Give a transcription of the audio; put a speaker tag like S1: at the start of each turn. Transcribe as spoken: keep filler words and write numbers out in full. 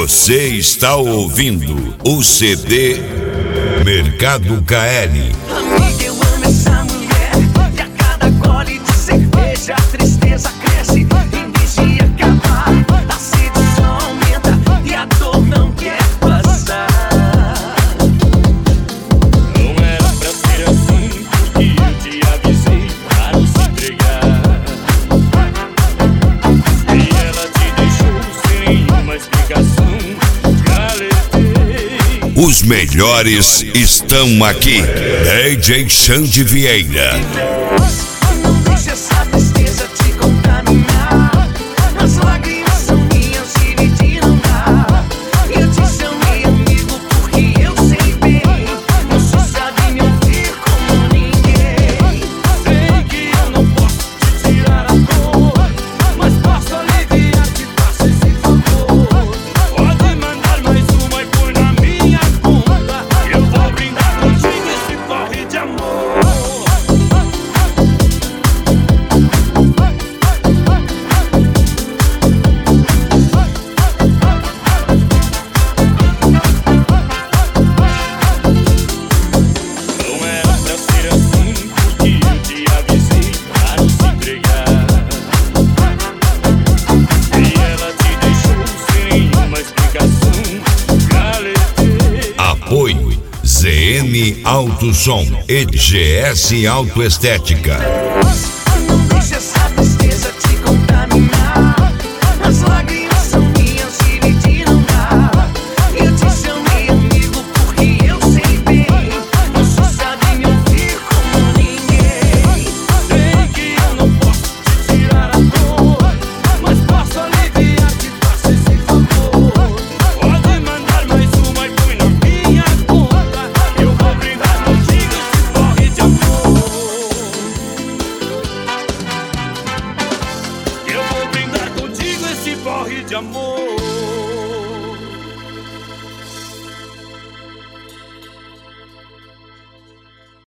S1: Você está ouvindo o C D Mercado K L.
S2: Amiga, eu amo essa mulher, e a cada gole de cerveja a tristeza cresce. Em vez de acabar, a sedução aumenta e a dor não quer passar.
S3: Não era pra ser assim, porque eu te avisei pra não se entregar. E ela te deixou sem nenhuma explicação.
S1: Os melhores estão aqui. D J Xande Vieira.
S2: Não deixe essa tristeza te contaminar. As lágrimas são minhas, dividir não dá. Eu te chamei amigo porque eu sei bem. Você sabe me ouvir como ninguém.
S3: Sei que eu não posso te tirar a dor, mas posso aliviar que faça esse favor. Pode mandar mais uma e põe na minha conta. Eu vou brindar contigo esse corre de amor. Não era pra ser assim, porque eu te avisei pra não se entregar. E ela te deixou sem nenhuma explicação. Galetei.
S1: Apoio Z N Auto Som e G S Autoestética.
S2: Não deixe essa tristeza te contaminar. As lágrimas são minhas, dividir não dá. Eu te chamei amigo porque eu sei bem. Você sabe me ouvir como ninguém.
S3: Sei que eu não posso te tirar a dor, mas posso aliviar que faça esse favor. Pode mandar mais uma e põe na minha conta. Eu vou brindar contigo esse corre de amor. Eu vou brindar contigo esse corre de amor.